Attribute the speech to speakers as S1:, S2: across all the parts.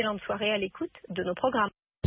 S1: excellente soirée à l'écoute de nos programmes.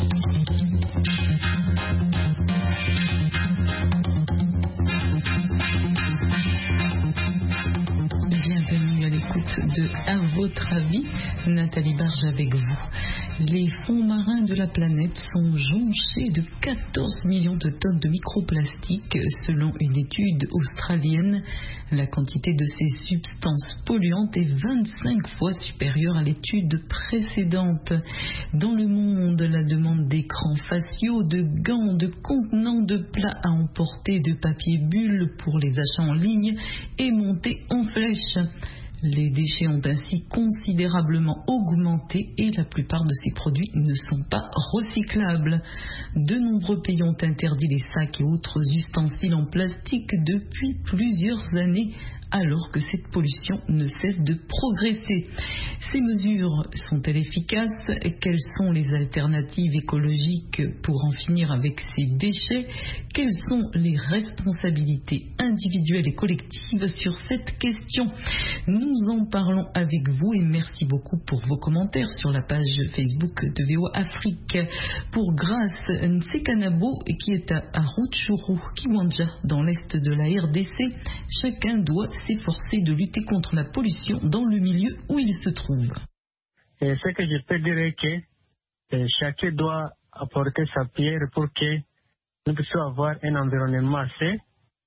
S2: Bienvenue à l'écoute de À votre avis, Nathalie Barge avec vous. Les fonds marins de la planète sont jonchés de 14 millions de tonnes de microplastiques selon une étude australienne. La quantité de ces substances polluantes est 25 fois supérieure à l'étude précédente. Dans le monde, la demande d'écrans faciaux, de gants, de contenants de plats à emporter, de papier bulle pour les achats en ligne est montée en flèche. Les déchets ont ainsi considérablement augmenté et la plupart de ces produits ne sont pas recyclables. De nombreux pays ont interdit les sacs et autres ustensiles en plastique depuis plusieurs années, alors que cette pollution ne cesse de progresser. Ces mesures sont-elles efficaces? Quelles sont les alternatives écologiques pour en finir avec ces déchets? Quelles sont les responsabilités individuelles et collectives sur cette question? Nous en parlons avec vous et merci beaucoup pour vos commentaires sur la page Facebook de VOA Afrique. Pour Grace Nsekanabo, qui est à Rutshuru, Kiwanja, dans l'est de la RDC, chacun doit s'efforcer de lutter contre la pollution dans le milieu où il se trouve.
S3: Et ce que je peux dire est que chacun doit apporter sa pierre pour que nous puissions avoir un environnement sain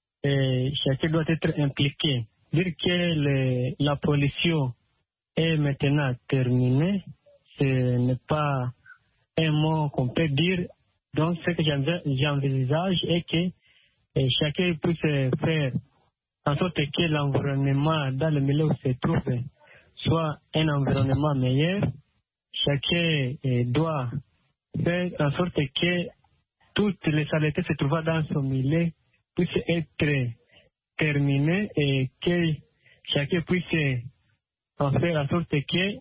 S3: et chacun doit être impliqué. Dire que la pollution est maintenant terminée, ce n'est pas un mot qu'on peut dire. Donc ce que j'envisage est que chacun puisse faire en sorte que l'environnement dans le milieu où se trouve soit un environnement meilleur. Chacun doit faire en sorte que toutes les saletés se trouvant dans son milieu puissent être terminées et que chacun puisse en faire en sorte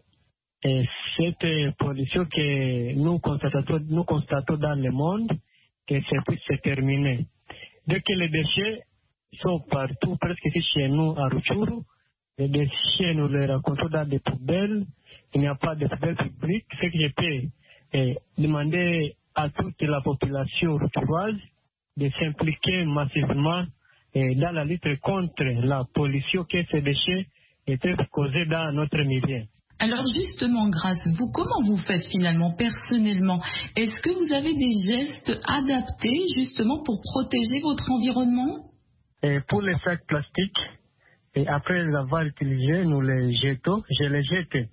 S3: que cette pollution que nous constatons dans le monde, que ça puisse se terminer. Dès que les déchets sont partout, presque ici chez nous à Rutshuru, les déchets nous les rencontrons dans des poubelles, il n'y a pas de poubelles publiques. Ce que je peux demander à toute la population rutshuraise de s'impliquer massivement dans la lutte contre la pollution que ces déchets peuvent causer dans notre milieu.
S2: Alors justement, Grace, vous, comment vous faites finalement, personnellement? Est-ce que vous avez des gestes adaptés justement pour protéger votre environnement?
S3: Pour les sacs plastiques, et après les avoir utilisés, nous les jetons. Je les jette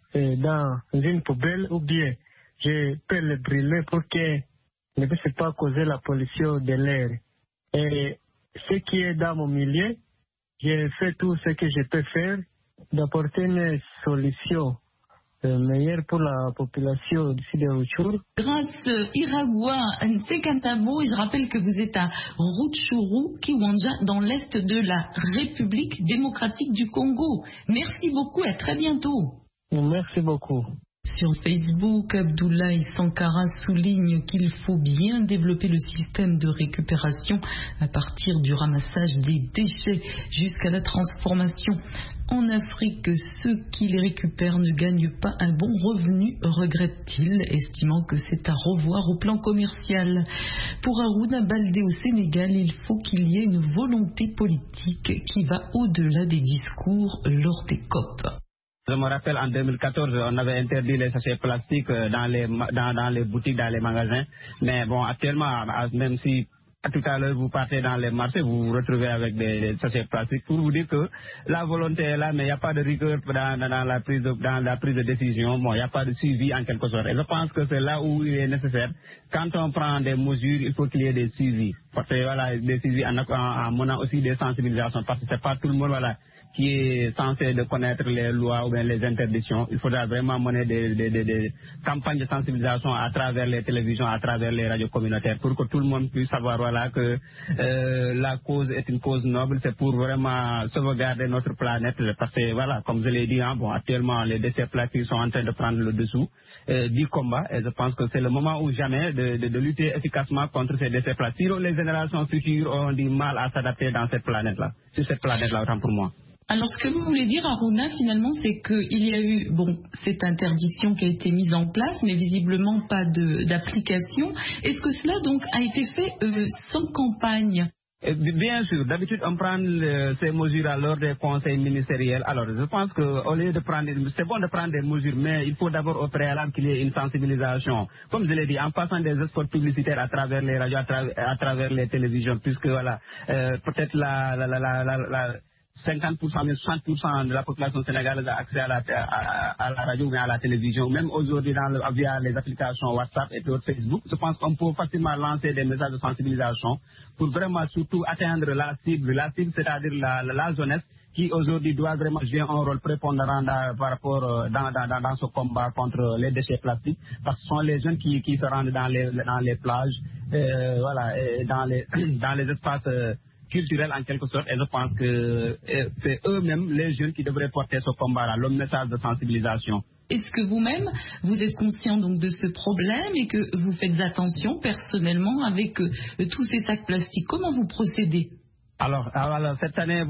S3: dans une poubelle ou bien je peux les brûler pour qu'ils ne puissent pas causer la pollution de l'air. Et ce qui est dans mon milieu, je fais tout ce que je peux faire d'apporter une solution meilleure pour la population d'ici de Rutshuru.
S2: Grace Iragua Nsekanabo, et je rappelle que vous êtes à Rutshuru, Kiwanja, dans l'est de la République démocratique du Congo. Merci beaucoup et à très bientôt.
S3: Merci beaucoup.
S2: Sur Facebook, Abdoulaye Sankara souligne qu'il faut bien développer le système de récupération à partir du ramassage des déchets jusqu'à la transformation. En Afrique, ceux qui les récupèrent ne gagnent pas un bon revenu, regrette-t-il, estimant que c'est à revoir au plan commercial. Pour Aruna Baldé au Sénégal, il faut qu'il y ait une volonté politique qui va au-delà des discours lors des COP.
S4: Je me rappelle en 2014, on avait interdit les sachets plastiques dans les boutiques, dans les magasins. Mais bon, actuellement, même si tout à l'heure vous partez dans les marchés, vous vous retrouvez avec des sachets plastiques. Pour vous dire que la volonté est là, mais il n'y a pas de rigueur dans la prise de décision. Bon, il n'y a pas de suivi en quelque sorte. Et je pense que c'est là où il est nécessaire. Quand on prend des mesures, il faut qu'il y ait des suivis. Parce que voilà, des suivis en menant aussi des sensibilisations. Parce que c'est pas tout le monde, voilà, qui est censé de connaître les lois ou bien les interdictions. Il faudra vraiment mener des campagnes de sensibilisation à travers les télévisions, à travers les radios communautaires pour que tout le monde puisse savoir voilà, que la cause est une cause noble. C'est pour vraiment sauvegarder notre planète parce que voilà, comme je l'ai dit, hein, bon, actuellement les déchets plastiques sont en train de prendre le dessous du combat et je pense que c'est le moment ou jamais de lutter efficacement contre ces déchets plastiques. Les générations futures ont du mal à s'adapter dans cette planète-là, sur cette planète-là, autant pour moi.
S2: Alors, ce que vous voulez dire, Aruna, finalement, c'est qu'il y a eu, cette interdiction qui a été mise en place, mais visiblement pas d'application. Est-ce que cela, donc, a été fait sans campagne?
S4: Bien sûr, d'habitude on prend ces mesures lors des conseils ministériels. Alors je pense qu'au lieu de prendre, c'est bon de prendre des mesures, mais il faut d'abord au préalable qu'il y ait une sensibilisation. Comme je l'ai dit, en passant des spots publicitaires à travers les radios, à travers les télévisions, puisque voilà, peut-être la 50%, mais 60% de la population sénégalaise a accès à la radio ou à la télévision, même aujourd'hui via les applications WhatsApp et d'autres Facebook. Je pense qu'on peut facilement lancer des messages de sensibilisation pour vraiment surtout atteindre la cible. La cible, c'est-à-dire la jeunesse qui aujourd'hui doit vraiment jouer un rôle prépondérant par rapport dans ce combat contre les déchets plastiques, parce que ce sont les jeunes qui se rendent dans les plages, et dans les espaces culturel en quelque sorte, et je pense que c'est eux-mêmes, les jeunes, qui devraient porter ce combat-là, le message de sensibilisation.
S2: Est-ce que vous-même, vous êtes conscient donc de ce problème et que vous faites attention personnellement avec tous ces sacs plastiques? Comment vous procédez?
S4: Alors, cette année,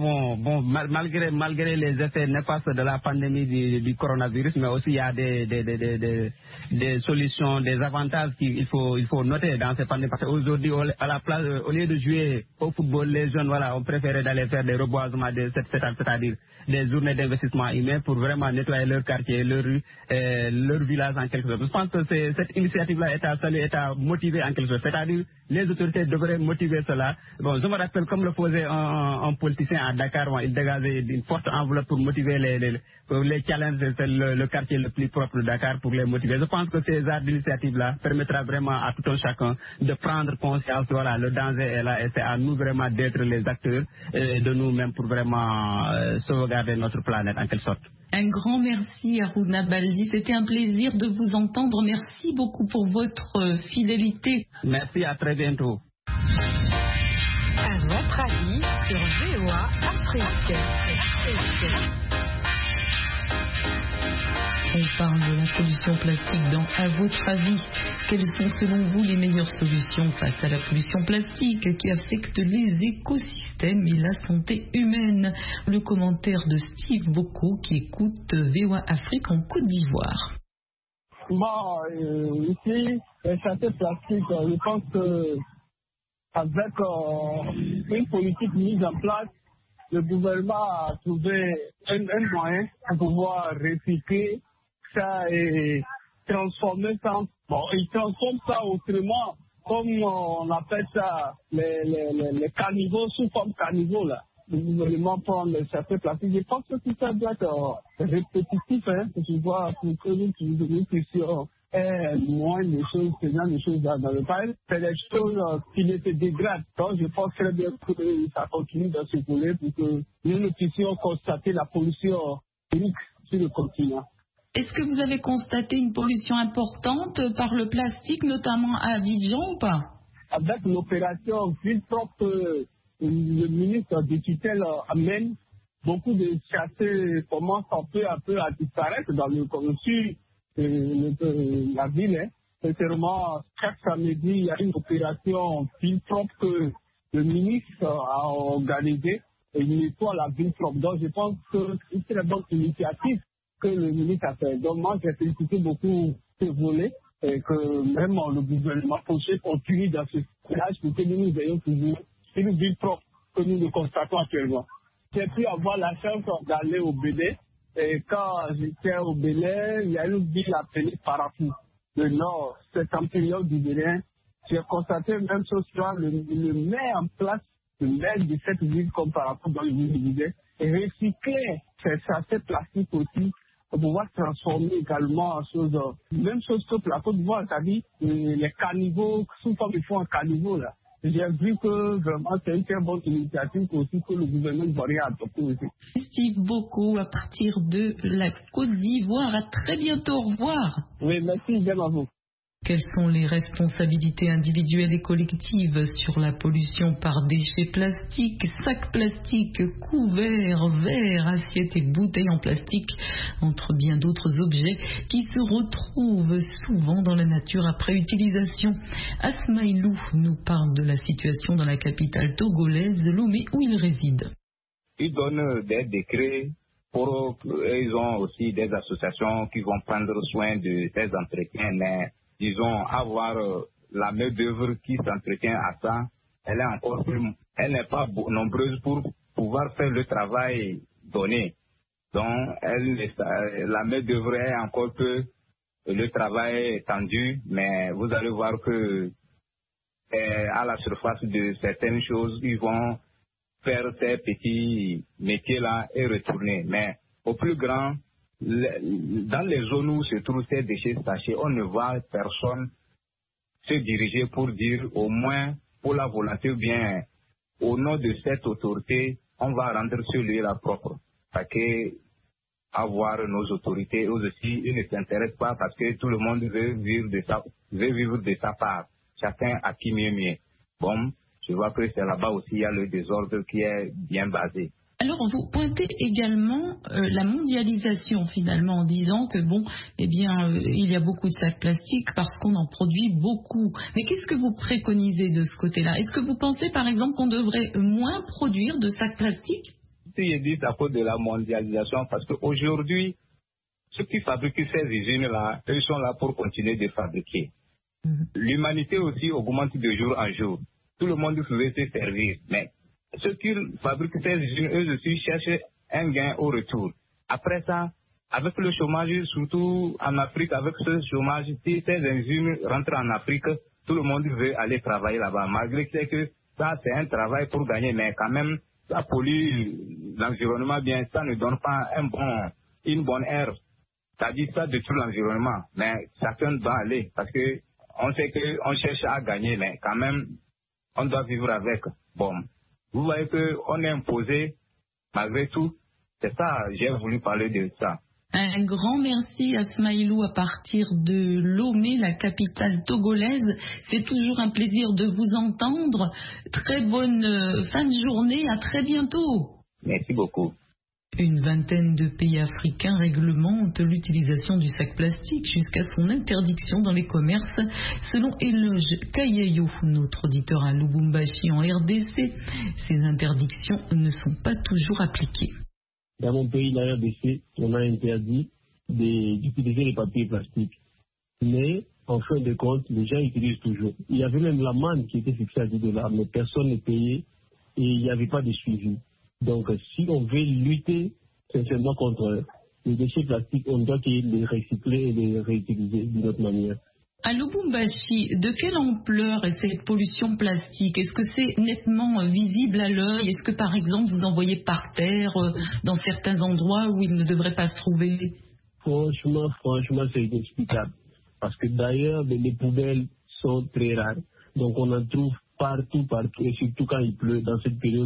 S4: malgré les effets néfastes de la pandémie du coronavirus, mais aussi il y a des solutions, des avantages qu'il faut noter dans cette pandémie. Parce qu'aujourd'hui, à la place, au lieu de jouer au football, les jeunes, ont préféré d'aller faire des reboisements, c'est-à-dire des journées d'investissement humain pour vraiment nettoyer leur quartier, leur rue, leur village en quelque sorte. Je pense que cette initiative-là est à saluer, est à motiver en quelque sorte. C'est-à-dire, les autorités devraient motiver cela. Bon, je me rappelle comme le faisait un politicien à Dakar, il dégageait une forte enveloppe pour motiver les challenges, c'est le quartier le plus propre de Dakar, pour les motiver. Je pense que ces genres d'initiatives-là permettra vraiment à tout un chacun de prendre conscience, le danger est là, et c'est à nous vraiment d'être les acteurs de nous-mêmes pour vraiment sauvegarder notre planète en quelque sorte.
S2: Un grand merci, Aruna Baldi. C'était un plaisir de vous entendre. Merci beaucoup pour votre fidélité.
S4: Merci, à très bientôt.
S1: À votre avis sur VOA Afrique.
S2: On parle de la pollution plastique dans À votre avis, quelles sont selon vous les meilleures solutions face à la pollution plastique qui affecte les écosystèmes et la santé humaine? Le commentaire de Steve Boko qui écoute VOA Afrique en Côte d'Ivoire.
S3: Ici, les santé plastique, je pense que avec une politique mise en place, le gouvernement a trouvé un moyen pour pouvoir recycler ça et transformer ça. Ils transforment ça autrement, comme on appelle ça, les caniveaux, sous forme caniveaux, là. Le gouvernement prend les sachets plastiques. Je pense que tout ça doit être répétitif, pour pouvoir, pour que nous puissions moins de choses, faisant des choses dans le pays. C'est des choses qui ne se dégradent. Donc, je pense très bien que ça continue de se couler pour que nous ne puissions constater la pollution sur le continent.
S2: Est-ce que vous avez constaté une pollution importante par le plastique, notamment à Abidjan ou pas?
S3: Avec l'opération Ville propre, le ministre de tutelle amène, beaucoup de chassés commencent peu à peu à disparaître dans le commerce. La ville, sincèrement, chaque samedi, il y a une opération ville propre que le ministre a organisée et il nettoie la ville propre. Donc, je pense que c'est une très bonne initiative que le ministre a fait. Donc, moi, j'ai félicité beaucoup ce volet et que même le gouvernement prochain continue dans ce village pour que nous ayons toujours une ville propre que nous le constatons actuellement. J'ai pu avoir la chance d'aller au Bénin. Et quand j'étais au Bénin, il y a une ville appelée Parafou, le nord, septentrion du Bénin. J'ai constaté même ce soir, le met en place, le maire de cette ville comme Parafou dans le ville du Bénin, et recycler ces sachets plastiques aussi pour pouvoir transformer également en choses, même chose que la Côte d'Ivoire, c'est-à-dire les caniveaux, sous forme ils font un caniveau là. J'ai vu que vraiment c'est une très bonne initiative aussi que le gouvernement ivoirien a adopté aussi.
S2: Steve Boko, à partir de la Côte d'Ivoire. À très bientôt, au revoir.
S3: Oui, merci, bien à vous.
S2: Quelles sont les responsabilités individuelles et collectives sur la pollution par déchets plastiques, sacs plastiques, couverts, verres, assiettes et bouteilles en plastique, entre bien d'autres objets qui se retrouvent souvent dans la nature après utilisation? Asmaïlou nous parle de la situation dans la capitale togolaise, Lomé, où il réside.
S5: ils donnent des décrets ils ont aussi des associations qui vont prendre soin de ces entretiens, mais disons avoir la main d'œuvre qui s'entretient à ça, elle n'est pas nombreuse pour pouvoir faire le travail donné. Donc la main d'œuvre est encore peu, le travail est tendu, mais vous allez voir que à la surface de certaines choses, ils vont faire ces petits métiers-là et retourner. Mais au plus grand, dans les zones où se trouvent ces déchets sachés, on ne voit personne se diriger pour dire au moins pour la volonté ou bien au nom de cette autorité, on va rendre ce lieu-là propre. Parce que avoir nos autorités, eux aussi, ils ne s'intéressent pas parce que tout le monde veut vivre de sa part. Chacun a qui mieux. Bon, je vois que c'est là-bas aussi, il y a le désordre qui est bien basé.
S2: Alors, vous pointez également la mondialisation, finalement, en disant que, il y a beaucoup de sacs plastiques parce qu'on en produit beaucoup. Mais qu'est-ce que vous préconisez de ce côté-là? Est-ce que vous pensez, par exemple, qu'on devrait moins produire de sacs plastiques?
S5: Si je dis à cause de la mondialisation, parce qu'aujourd'hui, ceux qui fabriquent ces usines-là, ils sont là pour continuer de fabriquer. L'humanité aussi augmente de jour en jour. Tout le monde veut se servir, mais ceux qui fabriquent ces usines, eux aussi cherchent un gain au retour. Après ça, avec le chômage, surtout en Afrique, avec ce chômage, si ces usines rentrent en Afrique, tout le monde veut aller travailler là-bas. Malgré que ça, c'est un travail pour gagner, mais quand même, ça pollue l'environnement bien, ça ne donne pas une bonne air. C'est-à-dire ça détruit l'environnement, mais chacun doit aller, parce que on sait qu'on cherche à gagner, mais quand même, on doit vivre avec. Bon, vous voyez qu'on est imposé, malgré tout. C'est ça, j'ai voulu parler de ça.
S2: Un grand merci à Smaïlou à partir de Lomé, la capitale togolaise. C'est toujours un plaisir de vous entendre. Très bonne fin de journée, à très bientôt.
S5: Merci beaucoup.
S2: Une vingtaine de pays africains réglementent l'utilisation du sac plastique jusqu'à son interdiction dans les commerces, selon Eloge Kayeyo, notre auditeur à Lubumbashi en RDC. Ces interdictions ne sont pas toujours appliquées.
S6: Dans mon pays, la RDC, on a interdit d'utiliser les papiers plastiques. Mais, en fin de compte, les gens utilisent toujours. Il y avait même l'amende qui était fixée à $10, mais personne ne payait et il n'y avait pas de suivi. Donc, si on veut lutter sincèrement contre les déchets plastiques, on doit les recycler et les réutiliser d'une autre manière.
S2: À Lubumbashi, de quelle ampleur est cette pollution plastique? Est-ce que c'est nettement visible à l'œil? Est-ce que, par exemple, vous en voyez par terre dans certains endroits où il ne devrait pas se trouver?
S6: Franchement, c'est inexplicable. Parce que d'ailleurs, les poubelles sont très rares. Donc, on en trouve partout, et surtout quand il pleut, dans cette période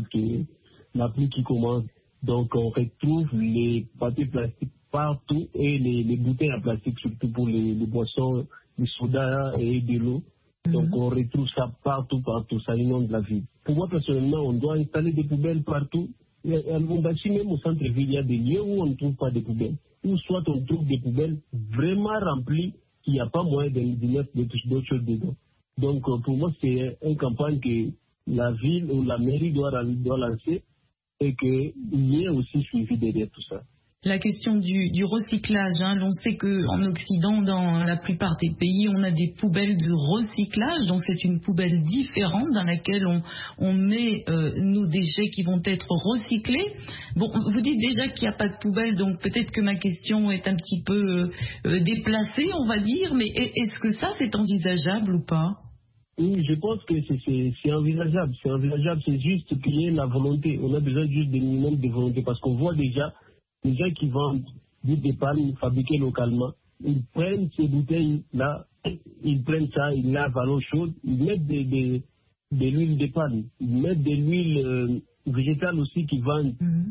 S6: la pluie qui commence. Donc, on retrouve les papiers plastiques partout et les bouteilles en plastique, surtout pour les boissons, les sodas et de l'eau. Donc, on retrouve ça partout, ça inonde la ville. Pour moi, personnellement, on doit installer des poubelles partout. À Lubumbashi, même au centre-ville, il y a des lieux où on ne trouve pas de poubelles. Ou soit on trouve des poubelles vraiment remplies, qu'il n'y a pas moyen de mettre d'autres choses dedans. Donc, pour moi, c'est une campagne que la ville ou la mairie doit lancer et qu'il y ait aussi suivi derrière tout ça.
S2: La question du recyclage, l'on sait qu'en Occident, dans la plupart des pays, on a des poubelles de recyclage, donc c'est une poubelle différente dans laquelle on met nos déchets qui vont être recyclés. Bon, vous dites déjà qu'il n'y a pas de poubelle, donc peut-être que ma question est un petit peu déplacée, on va dire, mais est-ce que ça c'est envisageable ou pas?
S6: Oui, je pense que c'est envisageable. C'est envisageable, c'est juste qu'il y ait la volonté. On a besoin juste d'un minimum de volonté parce qu'on voit déjà les gens qui vendent des palmes fabriquées localement. Ils prennent ces bouteilles-là, ils prennent ça, ils lavent à l'eau chaude, ils mettent de l'huile de palme, ils mettent de l'huile végétale aussi qu'ils vendent.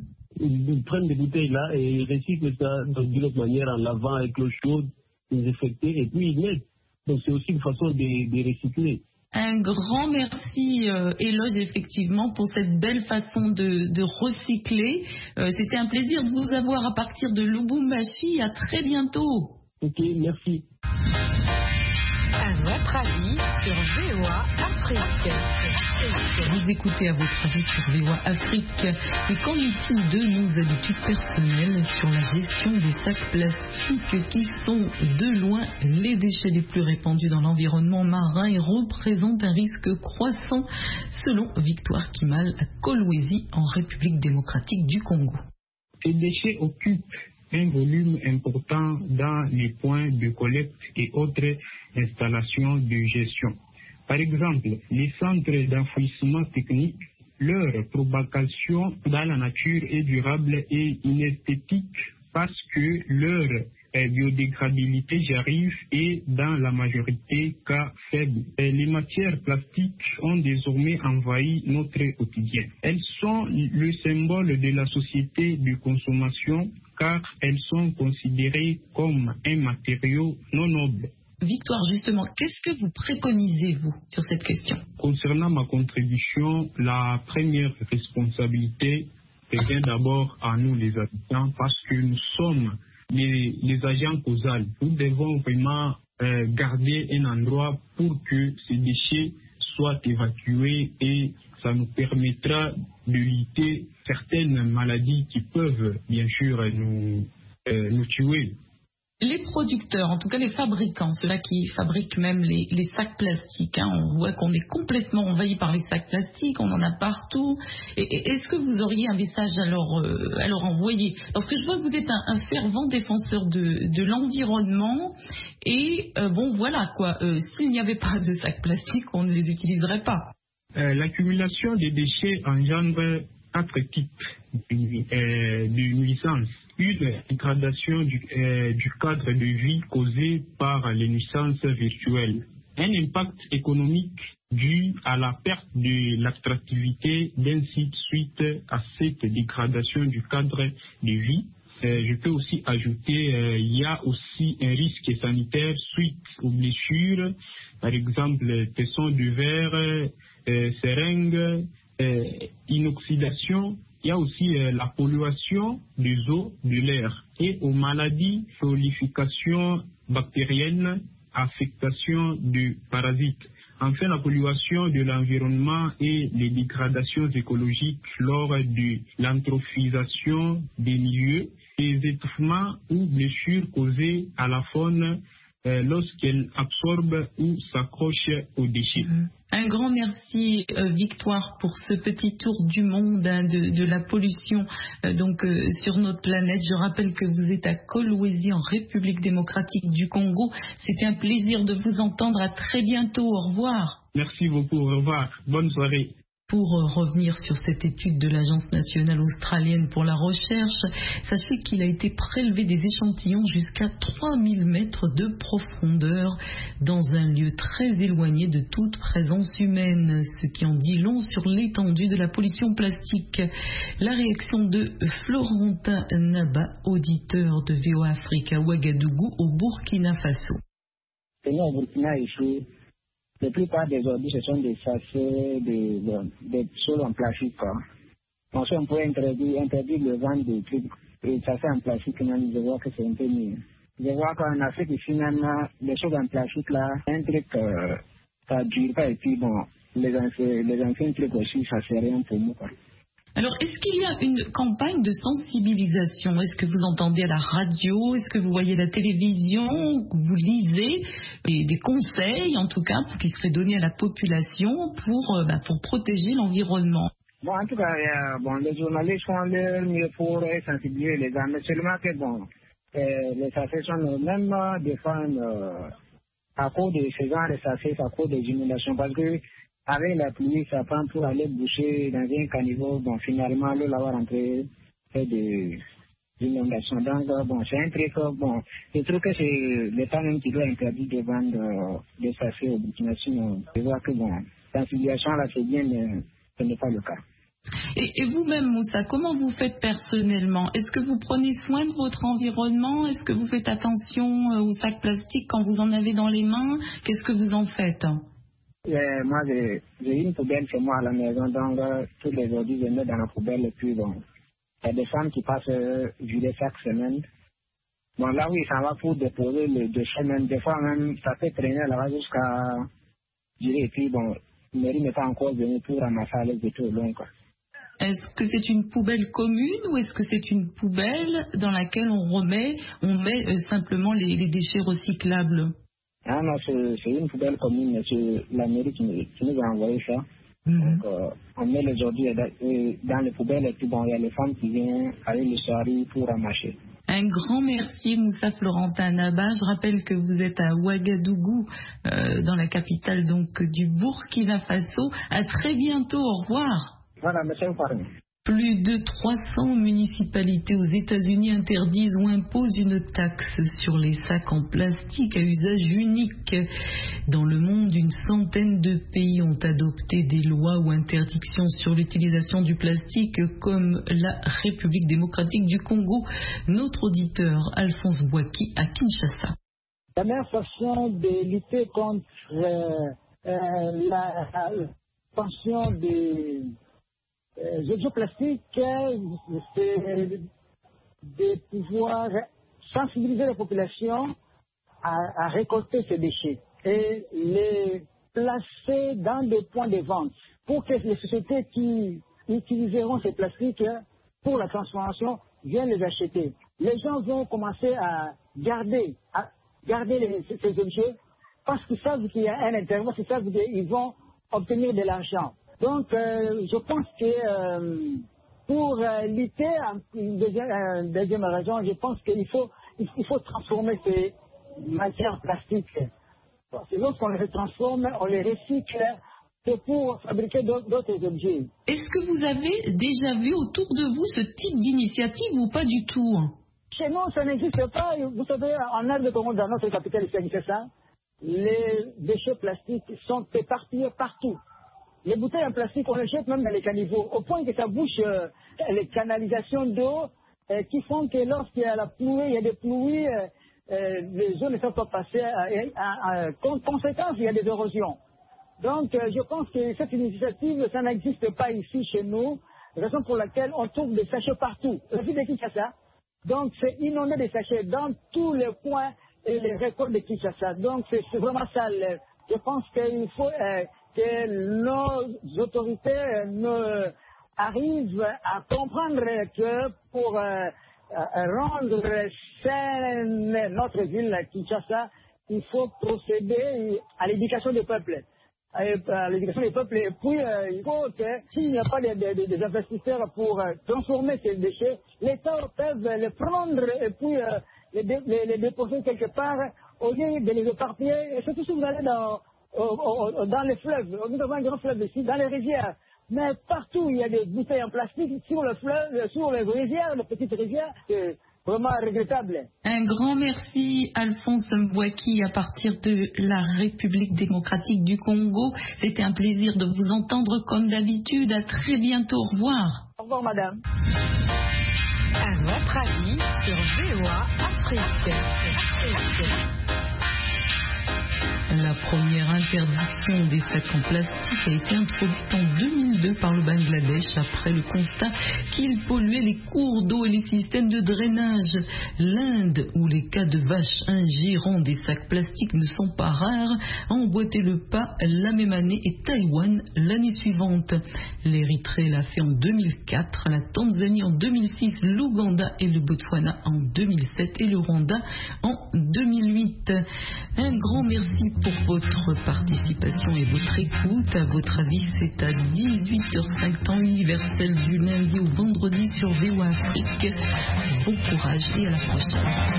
S6: Ils prennent des bouteilles-là et ils recyclent ça d'une autre manière en lavant avec l'eau chaude, désinfectée, et puis ils mettent. Donc c'est aussi une façon de recycler.
S2: Un grand merci, Eloge, effectivement, pour cette belle façon de recycler. C'était un plaisir de vous avoir à partir de Lubumbashi. À très bientôt.
S6: Ok, merci.
S1: Un autre avis sur VOA Afrique.
S2: Vous écoutez à votre avis sur VOA Afrique. Et qu'en est-il de nos habitudes personnelles sur la gestion des sacs plastiques qui sont de loin les déchets les plus répandus dans l'environnement marin et représentent un risque croissant selon Victoire Kimal à Kolwezi en République démocratique du Congo.
S7: Ces déchets occupent un volume important dans les points de collecte et autres installations de gestion. Par exemple, les centres d'enfouissement technique, leur propagation dans la nature est durable et inesthétique parce que leur biodégradabilité j'arrive est dans la majorité cas faible. Les matières plastiques ont désormais envahi notre quotidien. Elles sont le symbole de la société de consommation car elles sont considérées comme un matériau non noble.
S2: Victoire, justement, qu'est-ce que vous préconisez, vous, sur cette question?
S7: Concernant ma contribution, la première responsabilité revient d'abord à nous les habitants parce que nous sommes les agents causaux. Nous devons vraiment garder un endroit pour que ces déchets soient évacués et ça nous permettra de lutter certaines maladies qui peuvent bien sûr nous tuer.
S2: Les producteurs, en tout cas les fabricants, ceux-là qui fabriquent même les sacs plastiques, on voit qu'on est complètement envahi par les sacs plastiques, on en a partout. Est-ce que vous auriez un message à leur envoyer? Parce que je vois que vous êtes un fervent défenseur de l'environnement et voilà quoi, s'il n'y avait pas de sacs plastiques, on ne les utiliserait pas.
S7: L'accumulation des déchets engendre 4 types de nuisances. Une dégradation du cadre de vie causée par les nuisances virtuelles. Un impact économique dû à la perte de l'attractivité d'un site suite à cette dégradation du cadre de vie. Je peux aussi ajouter, il y a aussi un risque sanitaire suite aux blessures, par exemple tessons de verre, seringues, inoxydation. Il y a aussi la pollution des eaux, de l'air et aux maladies, prolifération bactérienne, affectation de parasites. Enfin, la pollution de l'environnement et les dégradations écologiques lors de l'antrophisation des milieux, les étouffements ou blessures causées à la faune lorsqu'elle absorbe ou s'accroche aux déchets.
S2: Un grand merci Victoire pour ce petit tour du monde de la pollution sur notre planète. Je rappelle que vous êtes à Kolwezi en République démocratique du Congo. C'était un plaisir de vous entendre. À très bientôt. Au revoir.
S7: Merci beaucoup. Au revoir. Bonne soirée.
S2: Pour revenir sur cette étude de l'Agence nationale australienne pour la recherche, sachez qu'il a été prélevé des échantillons jusqu'à 3000 mètres de profondeur dans un lieu très éloigné de toute présence humaine, ce qui en dit long sur l'étendue de la pollution plastique. La réaction de Florentin Naba, auditeur de VOA Afrique à Ouagadougou au Burkina Faso.
S8: La plupart des ordures, ce sont des sachets, des sols en plastique. Donc, si on peut interdire le vente des trucs, des sachets en plastique, je vois que c'est un peu mieux. Je vois qu'en Afrique, finalement, les choses en plastique, là, un truc, ça ne dure pas. Et puis, les anciens trucs aussi, ça ne sert rien pour nous.
S2: Alors, est-ce qu'il y a une campagne de sensibilisation? Est-ce que vous entendez à la radio? Est-ce que vous voyez la télévision? Vous lisez des conseils, en tout cas, qui seraient donnés à la population pour protéger l'environnement?
S8: En tout cas, les journalistes font leur mieux pour sensibiliser les gens. Mais seulement que, les associations même des fois, à cause de ces gens de sachets, à cause des inondations, parce que avec la pluie, ça prend pour aller boucher dans un caniveau. Finalement, l'eau va rentrer fait des inondations. Donc, c'est un truc, je trouve que c'est l'État même qui doit interdire de vendre des sachets aux Burkina Faso. Je vois que, sensibilisation, là, c'est bien, mais ce n'est pas le cas.
S2: Et vous-même, Moussa, comment vous faites personnellement? Est-ce que vous prenez soin de votre environnement? Est-ce que vous faites attention aux sacs plastiques quand vous en avez dans les mains? Qu'est-ce que vous en faites?
S8: Moi, j'ai une poubelle chez moi à la maison, donc tous les ordures, je mets dans la poubelle. Et puis, il y a des femmes qui passent vider chaque semaine. Bon, là, oui, ça va pour déposer le déchet, même des fois, même, ça peut traîner là-bas jusqu'à, je dirais, et puis, bon, la mairie n'est pas encore venue pour ramasser les déchets long, quoi.
S2: Est-ce que c'est une poubelle commune ou est-ce que c'est une poubelle dans laquelle on met simplement les déchets recyclables?
S8: Ah non, c'est une poubelle commune, c'est la mairie qui nous a envoyé ça. Donc, on met les ordures dans les poubelles et puis bon, il y a les femmes qui viennent avec le soirée pour ramasser.
S2: Un grand merci Moussa Florentin Naba. Je rappelle que vous êtes à Ouagadougou, dans la capitale donc du Burkina Faso. À très bientôt, au revoir.
S8: Voilà, monsieur Farmi.
S2: Plus de 300 municipalités aux États-Unis interdisent ou imposent une taxe sur les sacs en plastique à usage unique. Dans le monde, une centaine de pays ont adopté des lois ou interdictions sur l'utilisation du plastique, comme la République démocratique du Congo. Notre auditeur Alphonse Bouaki à Kinshasa.
S9: La meilleure façon de lutter contre l'expansion des objets plastiques, c'est de pouvoir sensibiliser la population à récolter ces déchets et les placer dans des points de vente pour que les sociétés qui utiliseront ces plastiques pour la transformation viennent les acheter. Les gens vont commencer à garder ces objets parce qu'ils savent qu'il y a un intérêt, parce qu'ils savent qu'ils vont obtenir de l'argent. Donc, je pense que pour lutter, une deuxième raison, je pense qu'il faut transformer ces matières plastiques. Lorsqu'on les transforme, on les recycle pour fabriquer d'autres objets.
S2: Est-ce que vous avez déjà vu autour de vous ce type d'initiative ou pas du tout?
S9: Chez nous, ça n'existe pas. Vous savez, en Inde, dans notre capitale, c'est ça. Les déchets plastiques sont éparpillés partout. Les bouteilles en plastique, on les jette même dans les caniveaux, au point que ça bouche les canalisations d'eau qui font que lorsqu'il y a la pluie, il y a des pluies, les eaux ne sont pas passées. En conséquence, il y a des érosions. Donc, je pense que cette initiative, ça n'existe pas ici chez nous, raison pour laquelle on trouve des sachets partout. La ville de Kinshasa, donc c'est inondé de sachets dans tous les coins et les récoltes de Kinshasa. Donc, c'est vraiment ça. Je pense qu'il faut que nos autorités arrivent à comprendre que pour rendre saine notre ville, Kinshasa, il faut procéder à l'éducation du peuple. À l'éducation des peuples. Et puis, il faut que s'il n'y a pas des investisseurs pour transformer ces déchets, l'État peut les prendre et puis les déposer quelque part au lieu de les éparpiller. Et surtout si vous allez dans les fleuves, nous avons un grand fleuve ici, dans les rivières. Mais partout, il y a des bouteilles en plastique sur le fleuve, sur les rivières, les petites rivières. C'est vraiment regrettable.
S2: Un grand merci, Alphonse Mbouaki, à partir de la République démocratique du Congo. C'était un plaisir de vous entendre comme d'habitude. À très bientôt. Au revoir.
S9: Au revoir, madame.
S1: À votre avis sur VOA Afrique.
S2: La première interdiction des sacs en plastique a été introduite en 2002 par le Bangladesh après le constat qu'ils polluaient les cours d'eau et les systèmes de drainage. L'Inde, où les cas de vaches ingérant des sacs plastiques ne sont pas rares, a emboîté le pas la même année et Taïwan l'année suivante. L'Érythrée l'a fait en 2004, la Tanzanie en 2006, l'Ouganda et le Botswana en 2007 et le Rwanda en 2008. Un grand merci pour votre participation et votre écoute. À votre avis, c'est à 18h05 temps universel du lundi au vendredi sur VOA Afrique. Bon courage et à la prochaine.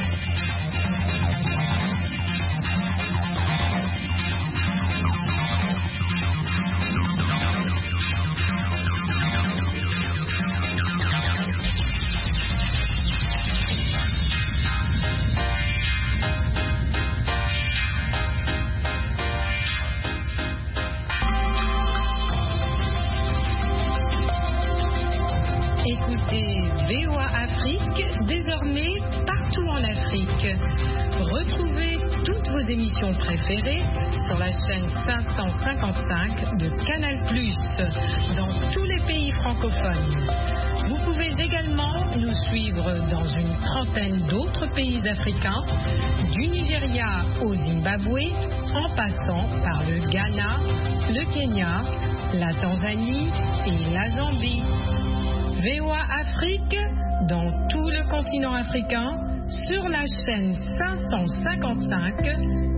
S1: Écoutez VOA Afrique, désormais partout en Afrique. Retrouvez toutes vos émissions préférées sur la chaîne 555 de Canal+, dans tous les pays francophones. Vous pouvez également nous suivre dans une trentaine d'autres pays africains, du Nigeria au Zimbabwe, en passant par le Ghana, le Kenya, la Tanzanie et la Zambie. VOA Afrique, dans tout le continent africain, sur la chaîne 555